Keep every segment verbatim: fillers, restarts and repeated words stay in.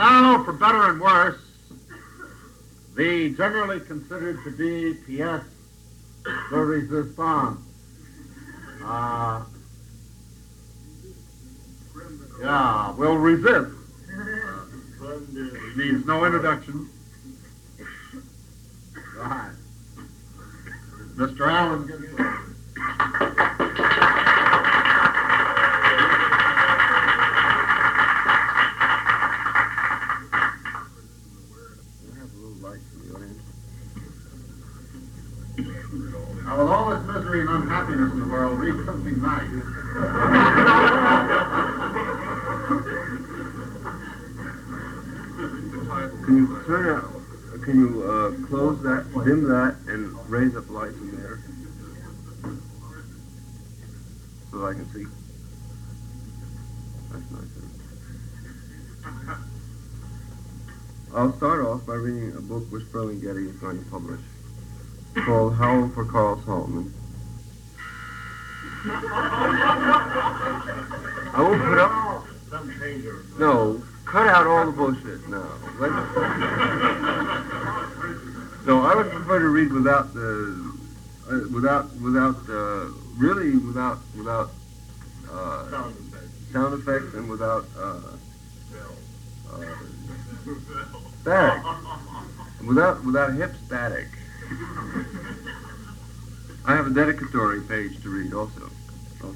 now, for better and worse, the generally considered to be pièce de résistance. Uh, yeah, will resist. Needs no introduction. Right. Mister Allen Ginsberg. Now, with all this misery and unhappiness in the world, read something nice. Can you turn out, can you uh, close that, dim that, and raise up lights in there so that I can see? That's nice. I'll start off by reading a book which Ferlinghetti is going to publish, called Howl for Carl Solomon. I won't put up... No, cut out all the bullshit now. Let's... No, I would prefer to read without the... Uh, without, without, uh, really without, without, uh, sound effects, sound effects and without, uh, uh, static. Without, without hip static. I have a dedicatory page to read also. also.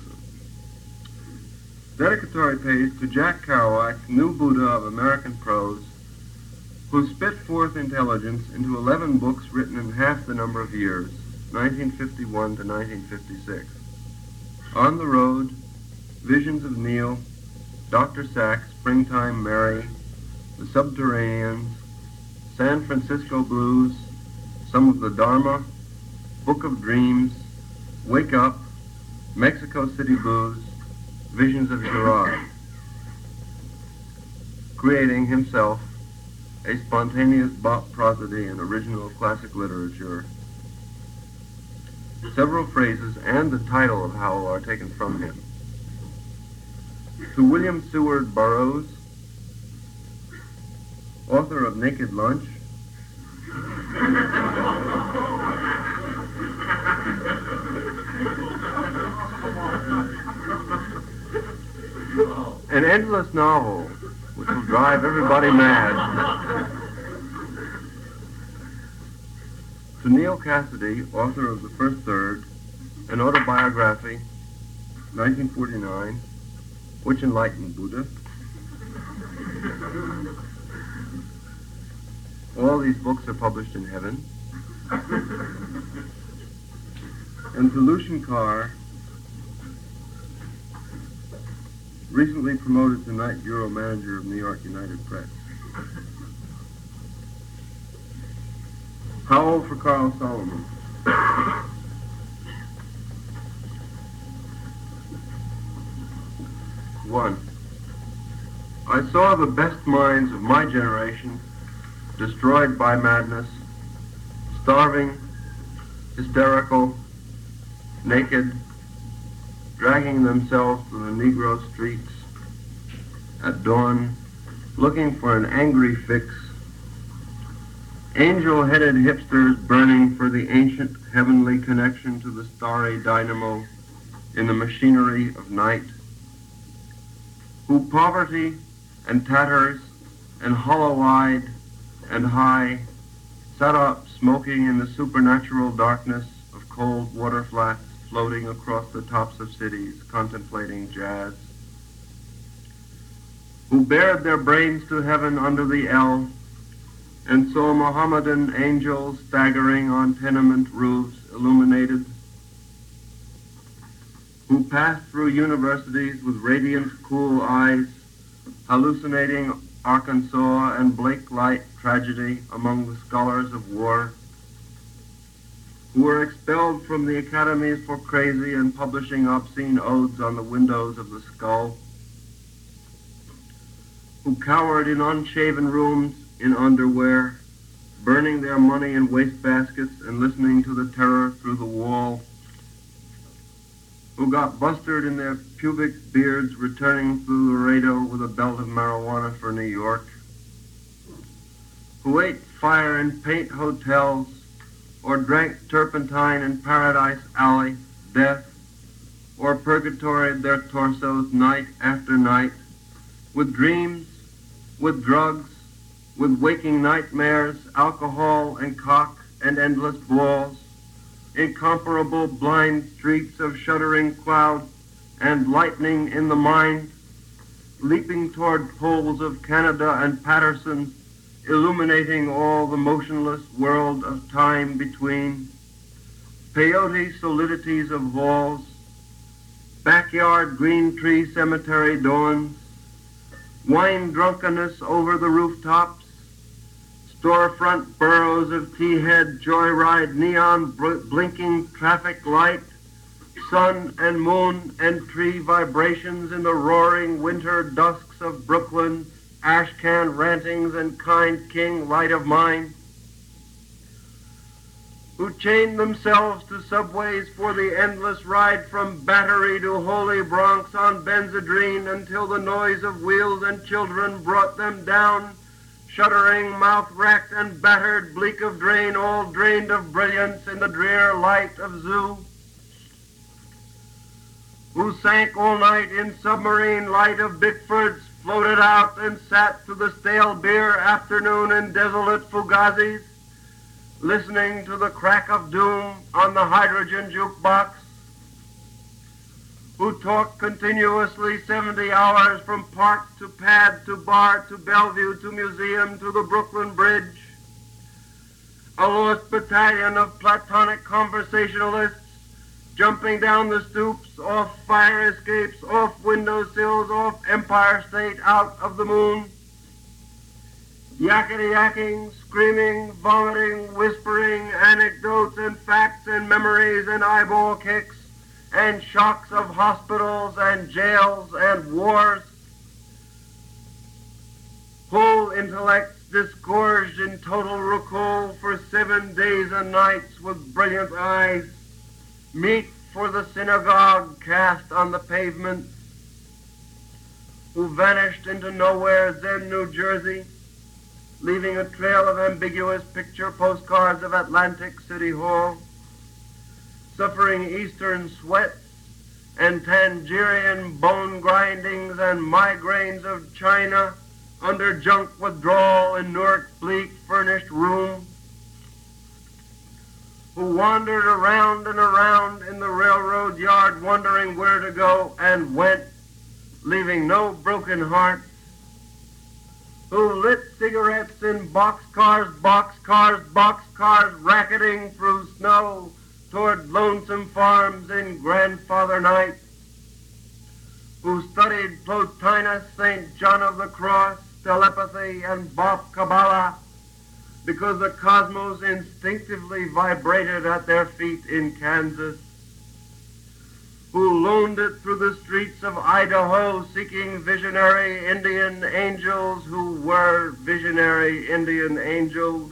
Dedicatory page to Jack Kerouac, new Buddha of American prose, who spit forth intelligence into eleven books written in half the number of years, nineteen fifty-one to nineteen fifty-six. On the Road, Visions of Neil, Doctor Sachs, Springtime Mary, The Subterraneans, San Francisco Blues, Some of the Dharma, Book of Dreams, Wake Up, Mexico City Blues, Visions of Gerard, creating himself a spontaneous bop prosody and original classic literature. Several phrases and the title of Howl are taken from him. To William Seward Burroughs, author of Naked Lunch, an endless novel which will drive everybody mad. To Neil Cassidy, author of The First Third, an autobiography, nineteen forty-nine, which enlightened Buddha. All these books are published in heaven. And to Lucian Carr, recently promoted to night bureau manager of New York United Press. Howl for Carl Solomon. One. I saw the best minds of my generation destroyed by madness, starving, hysterical, naked, dragging themselves through the Negro streets at dawn, looking for an angry fix, angel-headed hipsters burning for the ancient heavenly connection to the starry dynamo in the machinery of night, who poverty and tatters and hollow-eyed and high sat up smoking in the supernatural darkness of cold water flats floating across the tops of cities contemplating jazz, who bared their brains to heaven under the L and saw Mohammedan angels staggering on tenement roofs illuminated, who passed through universities with radiant, cool eyes, hallucinating Arkansas and Blake Light tragedy among the scholars of war, who were expelled from the academies for crazy and publishing obscene odes on the windows of the skull, who cowered in unshaven rooms in underwear, burning their money in wastebaskets and listening to the terror through the wall, who got busted in their pubic beards returning through Laredo with a belt of marijuana for New York, who ate fire in paint hotels or drank turpentine in Paradise Alley, death, or purgatoried their torsos night after night, with dreams, with drugs, with waking nightmares, alcohol and cock and endless balls, incomparable blind streaks of shuddering cloud and lightning in the mind, leaping toward poles of Canada and Patterson, illuminating all the motionless world of time between, peyote solidities of halls, backyard green tree cemetery dawns, wine drunkenness over the rooftops, storefront burrows of T-head joyride neon bl- blinking traffic light, sun and moon and tree vibrations in the roaring winter dusks of Brooklyn, ash can rantings and kind king light of mine, who chained themselves to subways for the endless ride from Battery to Holy Bronx on Benzedrine until the noise of wheels and children brought them down, shuddering, mouth-racked and battered, bleak of drain, all drained of brilliance in the drear light of zoo, who sank all night in submarine light of Bickfords, floated out and sat through the stale beer afternoon in desolate Fugazis, listening to the crack of doom on the hydrogen jukebox, who talked continuously seventy hours from park to pad to bar to Bellevue to museum to the Brooklyn Bridge, a lost battalion of platonic conversationalists jumping down the stoops, off fire escapes, off windowsills, off Empire State, out of the moon, yakety-yakking, screaming, vomiting, whispering, anecdotes and facts and memories and eyeball kicks and shocks of hospitals and jails and wars. Whole intellects disgorged in total recall for seven days and nights with brilliant eyes, meet for the synagogue cast on the pavement, who vanished into nowhere, Zen, New Jersey, leaving a trail of ambiguous picture postcards of Atlantic City Hall, suffering eastern sweats and Tangerian bone grindings and migraines of China under junk withdrawal in Newark's bleak furnished room, who wandered around and around in the railroad yard wondering where to go and went, leaving no broken hearts, who lit cigarettes in boxcars, boxcars, boxcars, racketing through snow toward lonesome farms in grandfather night, who studied Plotinus, Saint John of the Cross, telepathy, and Bob Kabbalah, because the cosmos instinctively vibrated at their feet in Kansas, who loaned it through the streets of Idaho seeking visionary Indian angels who were visionary Indian angels,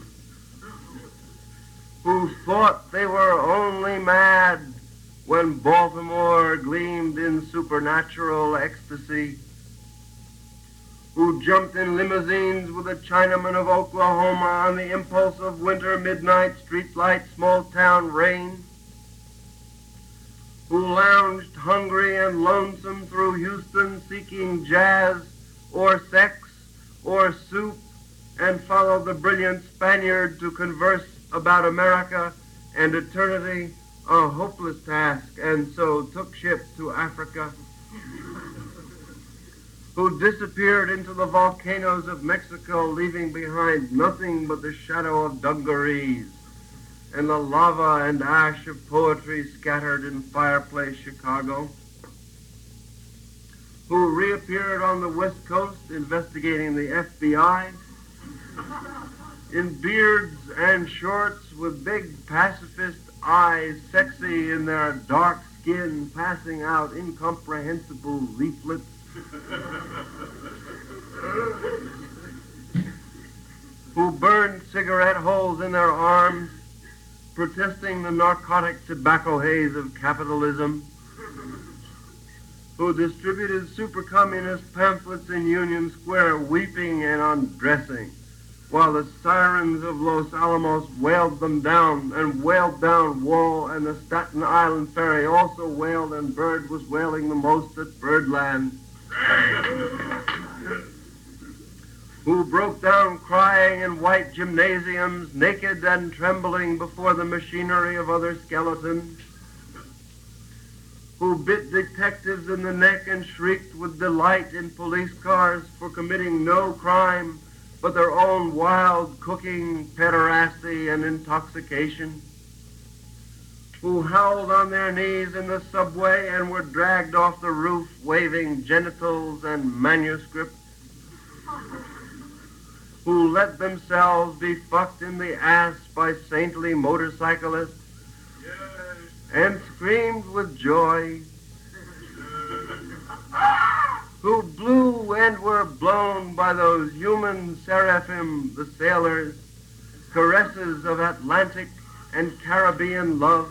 who thought they were only mad when Baltimore gleamed in supernatural ecstasy, who jumped in limousines with a Chinaman of Oklahoma on the impulse of winter midnight streetlight small-town rain, who lounged hungry and lonesome through Houston seeking jazz or sex or soup and followed the brilliant Spaniard to converse about America and eternity, a hopeless task, and so took ship to Africa, who disappeared into the volcanoes of Mexico, leaving behind nothing but the shadow of dungarees and the lava and ash of poetry scattered in fireplace Chicago, who reappeared on the West Coast investigating the F B I, in beards and shorts with big pacifist eyes, sexy in their dark skin, passing out incomprehensible leaflets, who burned cigarette holes in their arms, protesting the narcotic tobacco haze of capitalism, who distributed super-communist pamphlets in Union Square, weeping and undressing, while the sirens of Los Alamos wailed them down and wailed down Wall, and the Staten Island ferry also wailed, and Bird was wailing the most at Birdland, who broke down crying in white gymnasiums, naked and trembling before the machinery of other skeletons, who bit detectives in the neck and shrieked with delight in police cars for committing no crime but their own wild cooking, pederasty, and intoxication, who howled on their knees in the subway and were dragged off the roof waving genitals and manuscripts, who let themselves be fucked in the ass by saintly motorcyclists, and screamed with joy, who blew and were blown by those human seraphim, the sailors, caresses of Atlantic and Caribbean love,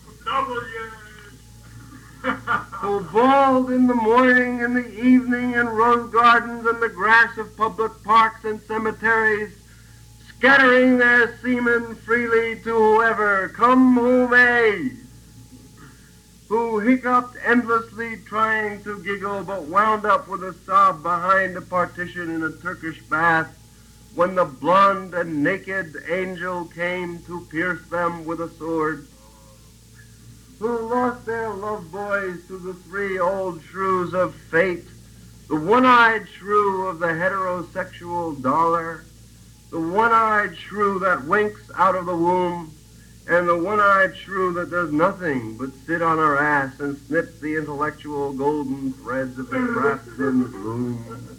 who bawled in the morning, in the evening, in rose gardens and the grass of public parks and cemeteries, scattering their semen freely to whoever, come who may, who hiccuped endlessly trying to giggle but wound up with a sob behind a partition in a Turkish bath when the blonde and naked angel came to pierce them with a sword, who lost their love boys to the three old shrews of fate, the one-eyed shrew of the heterosexual dollar, the one-eyed shrew that winks out of the womb, and the one-eyed shrew that does nothing but sit on her ass and snips the intellectual golden threads of the craftsman's loom,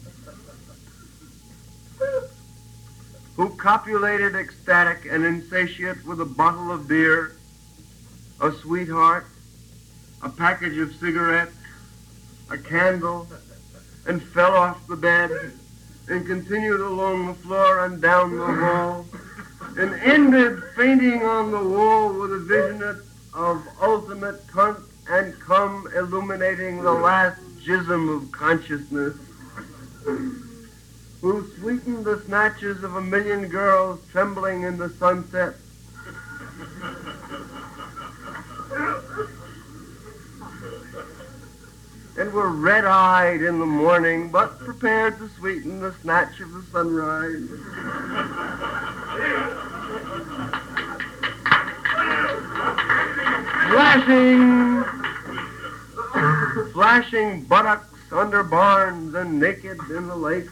who copulated ecstatic and insatiate with a bottle of beer, a sweetheart, a package of cigarettes, a candle, and fell off the bed and continued along the floor and down the hall, and ended fainting on the wall with a vision of ultimate cunt and cum illuminating the last jism of consciousness, who sweetened the snatches of a million girls trembling in the sunset, and were red-eyed in the morning, but prepared to sweeten the snatch of the sunrise. Flashing, flashing buttocks under barns and naked in the lakes,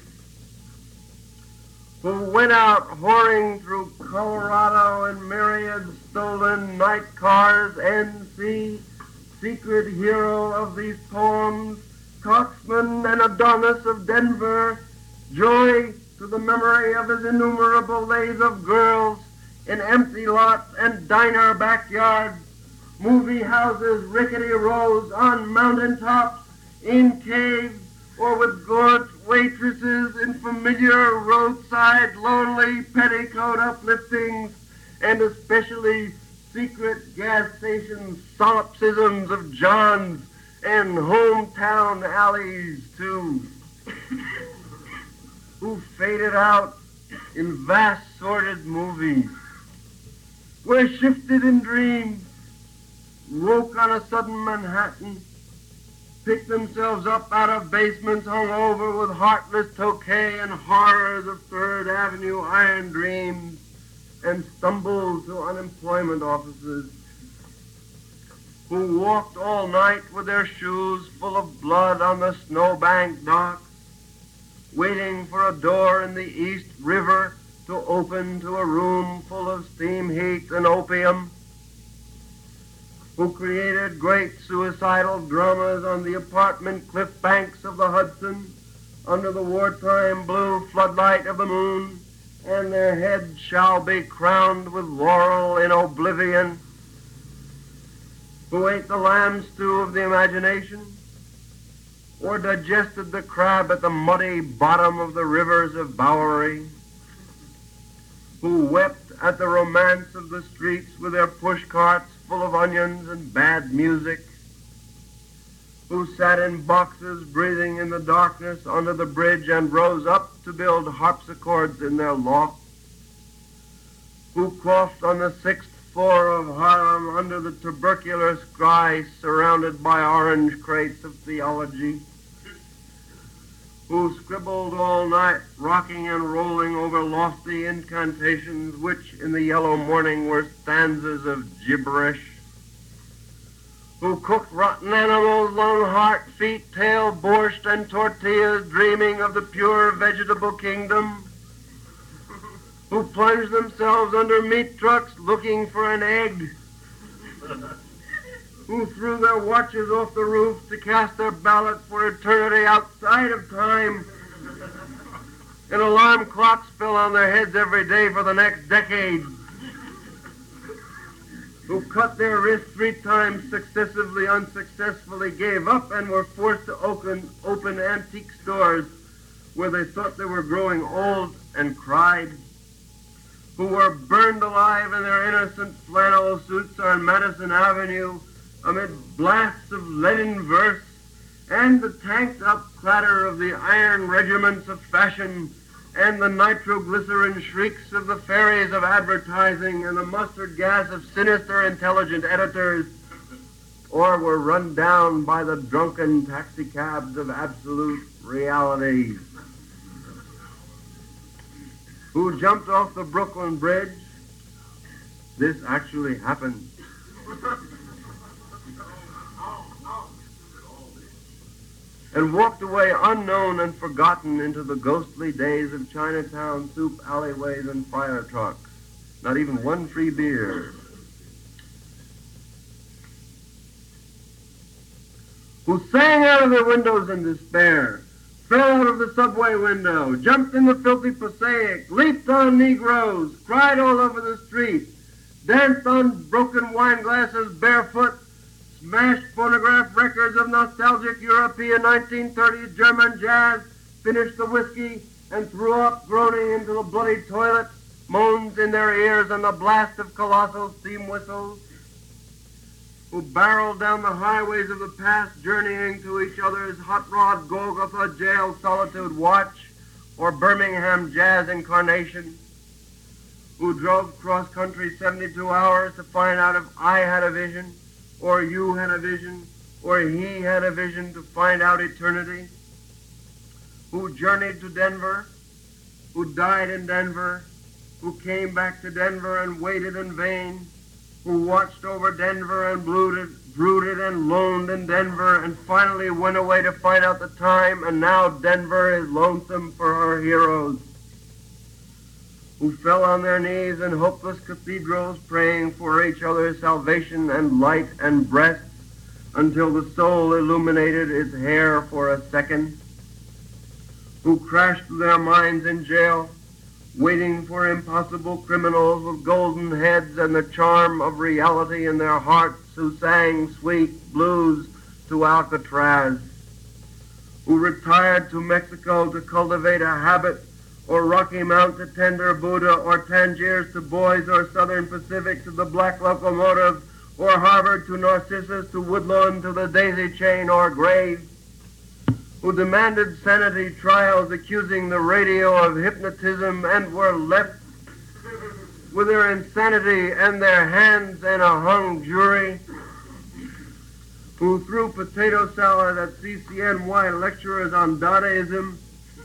who went out whoring through Colorado in myriad stolen night cars, N C, secret hero of these poems, Coxman and Adonis of Denver, joy to the memory of his innumerable lays of girls in empty lots and diner backyards, movie houses, rickety rows on mountain tops, in caves, or with gaunt waitresses in familiar roadside lonely petticoat upliftings, and especially secret gas station solipsisms of Johns and hometown alleys too, who faded out in vast sordid movies, were shifted in dreams, woke on a sudden Manhattan, picked themselves up out of basements hung over with heartless Tokay and horrors of Third Avenue iron dreams, and stumbled to unemployment offices, who walked all night with their shoes full of blood on the snowbank docks, waiting for a door in the East River to open to a room full of steam heat and opium, who created great suicidal dramas on the apartment cliff banks of the Hudson under the wartime blue floodlight of the moon, and their heads shall be crowned with laurel in oblivion, who ate the lamb stew of the imagination, or digested the crab at the muddy bottom of the rivers of Bowery, who wept at the romance of the streets with their push carts full of onions and bad music, who sat in boxes breathing in the darkness under the bridge and rose up to build harpsichords in their lofts, who coughed on the sixth floor of Harlem under the tubercular sky surrounded by orange crates of theology, who scribbled all night, rocking and rolling over lofty incantations which in the yellow morning were stanzas of gibberish, who cooked rotten animals, lung, heart, feet, tail, borscht, and tortillas, dreaming of the pure vegetable kingdom, who plunged themselves under meat trucks looking for an egg, who threw their watches off the roof to cast their ballot for eternity outside of time, and alarm clocks fell on their heads every day for the next decade, who cut their wrists three times successively, unsuccessfully, gave up, and were forced to open, open antique stores where they thought they were growing old and cried, who were burned alive in their innocent flannel suits on Madison Avenue amid blasts of leaden verse and the tanked-up clatter of the iron regiments of fashion and the nitroglycerin shrieks of the fairies of advertising and the mustard gas of sinister intelligent editors, or were run down by the drunken taxicabs of absolute reality, who jumped off the Brooklyn Bridge. This actually happened. And walked away unknown and forgotten into the ghostly days of Chinatown soup alleyways and fire trucks. Not even one free beer. Who sang out of their windows in despair, fell out of the subway window, jumped in the filthy Passaic, leaped on Negroes, cried all over the street, danced on broken wine glasses barefoot, smashed phonograph records of nostalgic European nineteen thirties German jazz, finished the whiskey, and threw up groaning into the bloody toilet, moans in their ears and the blast of colossal steam whistles, who barreled down the highways of the past, journeying to each other's hot rod Golgotha jail solitude watch or Birmingham jazz incarnation, who drove cross-country seventy-two hours to find out if I had a vision, or you had a vision, or he had a vision to find out eternity, who journeyed to Denver, who died in Denver, who came back to Denver and waited in vain, who watched over Denver and brooded, brooded and loaned in Denver, and finally went away to find out the time, and now Denver is lonesome for her heroes, who fell on their knees in hopeless cathedrals praying for each other's salvation and light and breasts until the soul illuminated its hair for a second, who crashed their minds in jail, waiting for impossible criminals with golden heads and the charm of reality in their hearts, who sang sweet blues to Alcatraz, who retired to Mexico to cultivate a habit, or Rocky Mount to tender Buddha, or Tangiers to Boys, or Southern Pacific to the Black Locomotive, or Harvard to Narcissus, to Woodlawn to the Daisy Chain or Grave, who demanded sanity trials accusing the radio of hypnotism and were left with their insanity and their hands in a hung jury, who threw potato salad at C C N Y lecturers on Dadaism,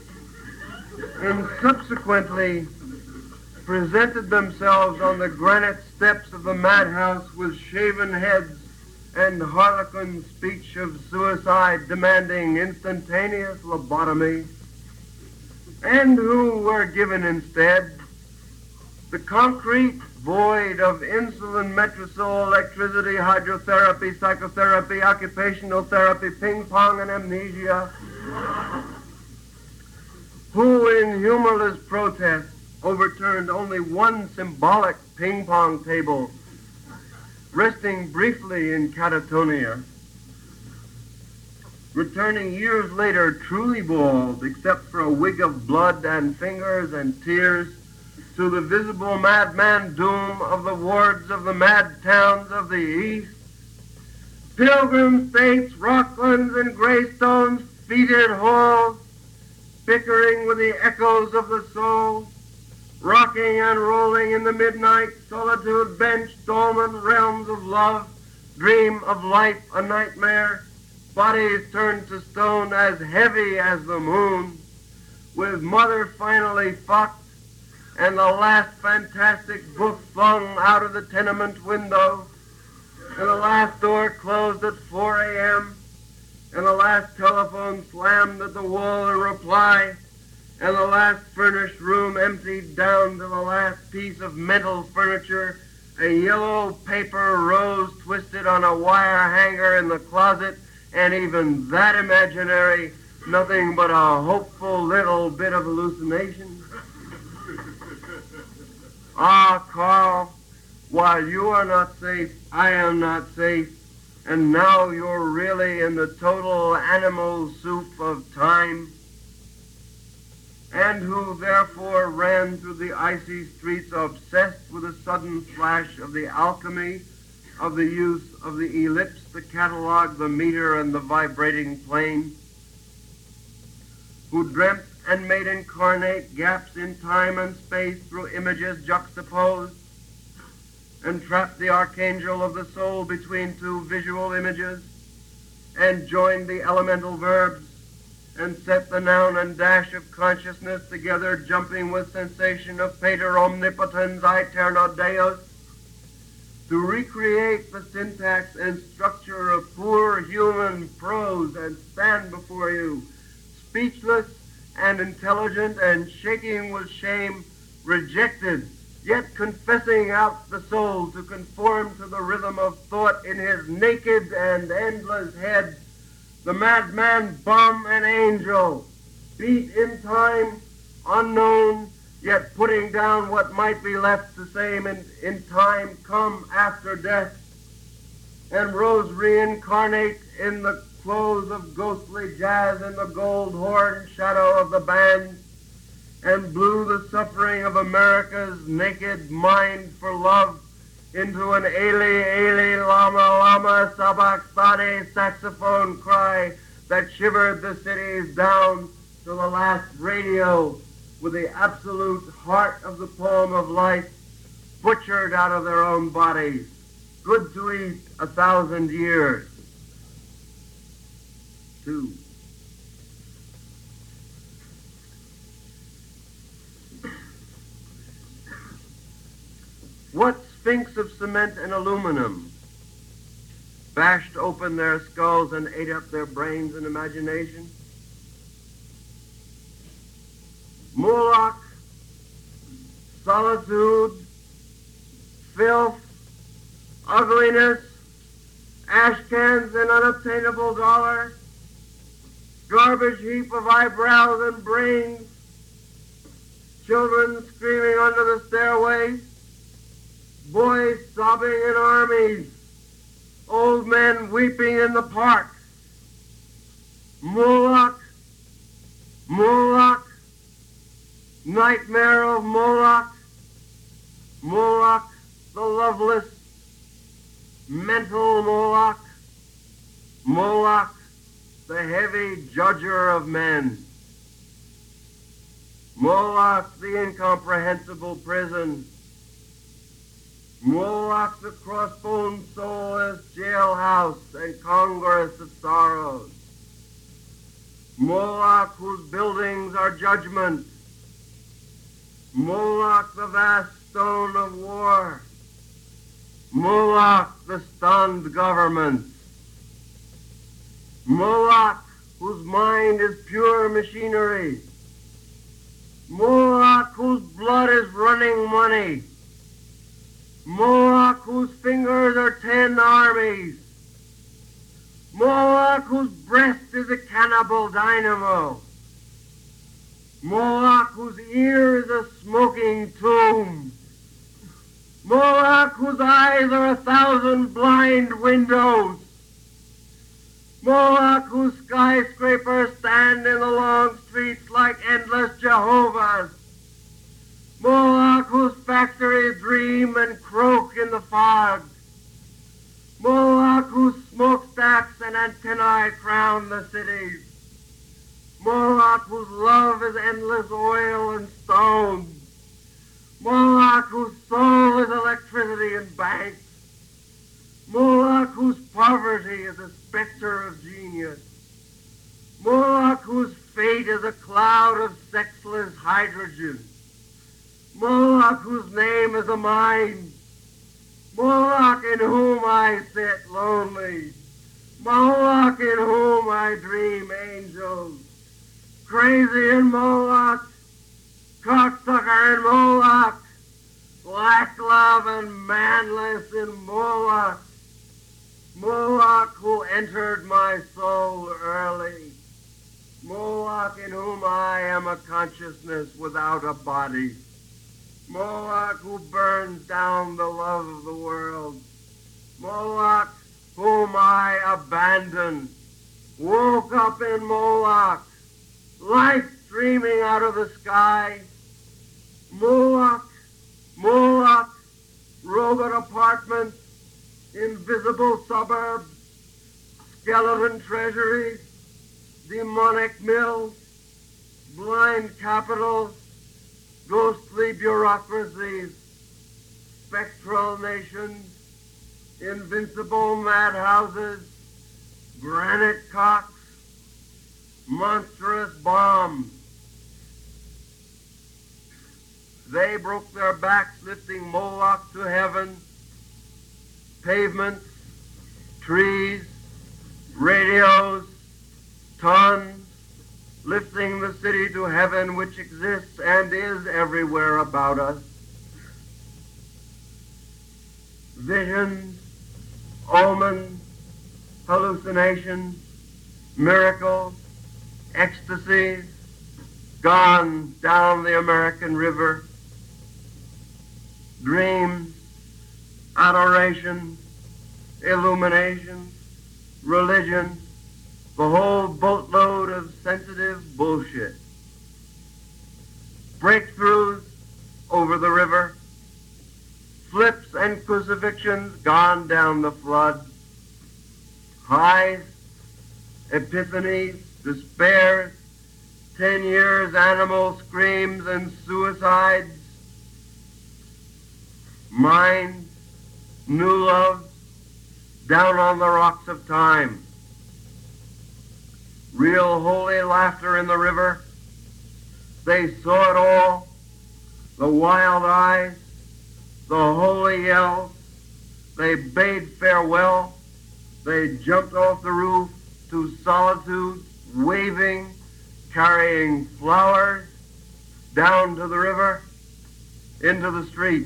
and subsequently presented themselves on the granite steps of the madhouse with shaven heads and harlequin speech of suicide demanding instantaneous lobotomy, and who were given instead the concrete void of insulin, Metrosol, electricity, hydrotherapy, psychotherapy, occupational therapy, ping pong, and amnesia, who in humorless protest overturned only one symbolic ping pong table, resting briefly in catatonia, returning years later truly bald, except for a wig of blood and fingers and tears, to the visible madman doom of the wards of the mad towns of the East. Pilgrim states, Rocklands, and Greystones, feathered halls, bickering with the echoes of the soul, rock rocking and rolling in the midnight solitude, bench, dolmen, realms of love, dream of life a nightmare, bodies turned to stone as heavy as the moon, with mother finally fucked, and the last fantastic book flung out of the tenement window, and the last door closed at four a.m., and the last telephone slammed at the wall in reply, and the last furnished room emptied down to the last piece of mental furniture, a yellow paper rose twisted on a wire hanger in the closet, and even that imaginary, nothing but a hopeful little bit of hallucination. Ah, Carl, while you are not safe, I am not safe, and now you're really in the total animal soup of time, and who therefore ran through the icy streets obsessed with a sudden flash of the alchemy of the use of the ellipse, the catalog, the meter, and the vibrating plane, who dreamt and made incarnate gaps in time and space through images juxtaposed, and trapped the archangel of the soul between two visual images, and joined the elemental verbs, and set the noun and dash of consciousness together, jumping with sensation of Pater Omnipotens Aeterno Deus, to recreate the syntax and structure of poor human prose and stand before you, speechless and intelligent and shaking with shame, rejected, yet confessing out the soul to conform to the rhythm of thought in his naked and endless head, the madman bum and angel, beat in time, unknown, yet putting down what might be left the same in, in time come after death, and rose reincarnate in the clothes of ghostly jazz and the gold horn shadow of the band, and blew the suffering of America's naked mind for love into an Eli, Eli, Lama, Lama, Sabachthani saxophone cry that shivered the cities down to the last radio with the absolute heart of the poem of life butchered out of their own bodies, good to eat a thousand years. Two. What sphinx of cement and aluminum bashed open their skulls and ate up their brains and imagination? Moloch, solitude, filth, ugliness, ash cans and unobtainable dollar, garbage heap of eyebrows and brains, children screaming under the stairways, boys sobbing in armies, old men weeping in the park. Moloch, Moloch, nightmare of Moloch, Moloch, the loveless, mental Moloch, Moloch, the heavy judger of men, Moloch, the incomprehensible prison, Moloch, the crossbone soulless jailhouse and congress of sorrows, Moloch, whose buildings are judgment, Moloch, the vast stone of war, Moloch, the stunned government, Moloch, whose mind is pure machinery, Moloch, whose blood is running money, Moloch, whose fingers are ten armies, Moloch, whose breast is a cannibal dynamo, Moloch, whose ear is a smoking tomb, Moloch, whose eyes are a thousand blind windows, Moloch, whose skyscrapers stand in the long streets like endless Jehovahs, Moloch, whose factories dream and croak in the fog, Moloch, whose smokestacks and antennae crown the cities, Moloch, whose love is endless oil and stone, poverty is a specter of genius. Moloch, whose fate is a cloud of sexless hydrogen. Moloch, whose name is a mind. Moloch, in whom I sit lonely. Moloch, in whom I dream angels. Crazy in Moloch, cocksucker in Moloch, black love and manless in Moloch. Moloch, who entered my soul early. Moloch, in whom I am a consciousness without a body. Moloch, who burns down the love of the world. Moloch, whom I abandoned, woke up in Moloch, light streaming out of the sky. Moloch, Moloch, robot apartments, invisible suburbs, skeleton treasuries, demonic mills, blind capitals, ghostly bureaucracies, spectral nations, invincible madhouses, granite cocks, monstrous bombs. They broke their backs lifting Moloch to heaven, pavements, trees, radios, tons, lifting the city to heaven which exists and is everywhere about us. Visions, omens, hallucinations, miracles, ecstasies, gone down the American river. Dreams, adoration, illumination, religion, the whole boatload of sensitive bullshit. Breakthroughs over the river, flips and crucifixions gone down the flood, highs, epiphanies, despairs, ten years animal screams and suicides, minds, new loves, down on the rocks of time. Real holy laughter in the river. They saw it all, the wild eyes, the holy yells. They bade farewell. They jumped off the roof to solitude, waving, carrying flowers, down to the river, into the street.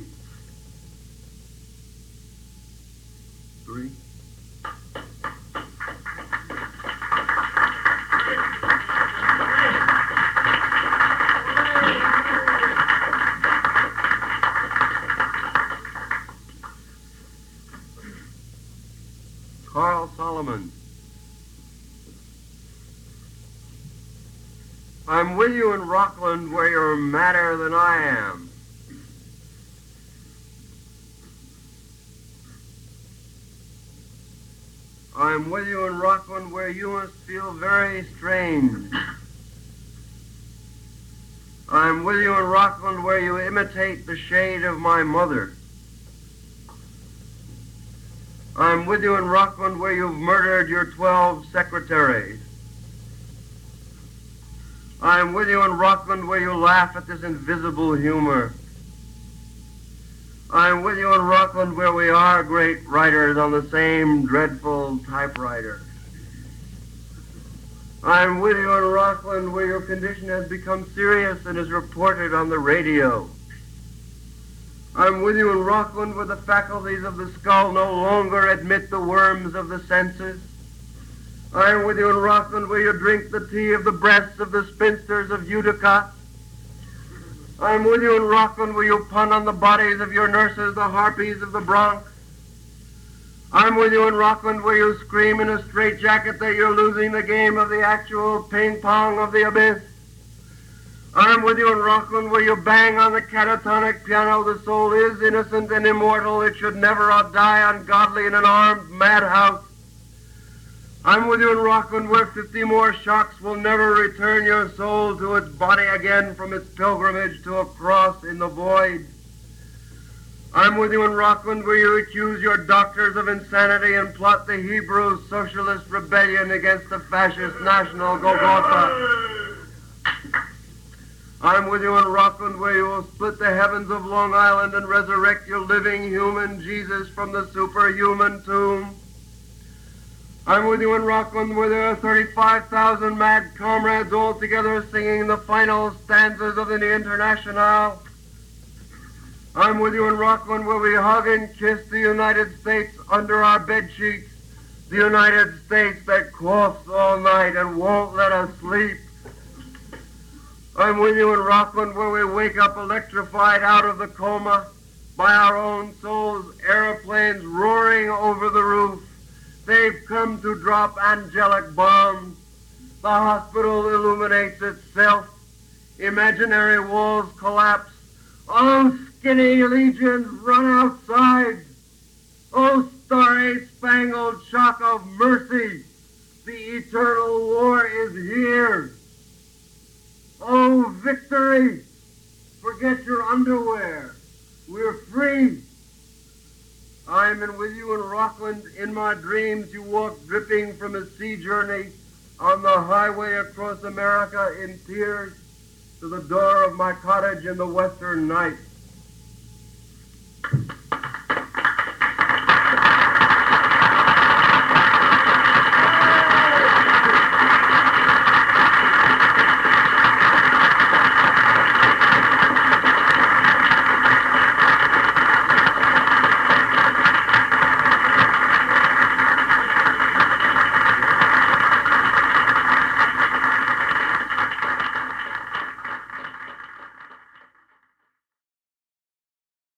Three. Carl Solomon. I'm with you in Rockland where you're madder than I am. I'm with you in Rockland where you must feel very strange. I'm with you in Rockland where you imitate the shade of my mother. I'm with you in Rockland where you've murdered your twelve secretaries. I'm with you in Rockland where you laugh at this invisible humor. I'm with you in Rockland where we are great writers on the same dreadful typewriter. I'm with you in Rockland where your condition has become serious and is reported on the radio. I'm with you in Rockland where the faculties of the skull no longer admit the worms of the senses. I'm with you in Rockland where you drink the tea of the breasts of the spinsters of Utica. I'm with you in Rockland where you pun on the bodies of your nurses, the harpies of the Bronx. I'm with you in Rockland where you scream in a straitjacket that you're losing the game of the actual ping-pong of the abyss. I'm with you in Rockland where you bang on the catatonic piano. The soul is innocent and immortal. It should never die ungodly in an armed madhouse. I'm with you in Rockland where fifty more shocks will never return your soul to its body again from its pilgrimage to a cross in the void. I'm with you in Rockland, where you accuse your doctors of insanity and plot the Hebrew socialist rebellion against the fascist national Golgotha. I'm with you in Rockland, where you will split the heavens of Long Island and resurrect your living human Jesus from the superhuman tomb. I'm with you in Rockland, where there are thirty-five thousand mad comrades all together singing the final stanzas of the Internationale. I'm with you in Rockland, where we hug and kiss the United States under our bed sheets, the United States that coughs all night and won't let us sleep. I'm with you in Rockland, where we wake up electrified out of the coma by our own souls, airplanes roaring over the roof. They've come to drop angelic bombs. The hospital illuminates itself. Imaginary walls collapse. Oh, skinny legions, run outside. Oh, starry-spangled shock of mercy. The eternal war is here. Oh, victory. Forget your underwear. We're free. I'm in with you in Rockland. In my dreams, you walk dripping from a sea journey on the highway across America in tears to the door of my cottage in the western night.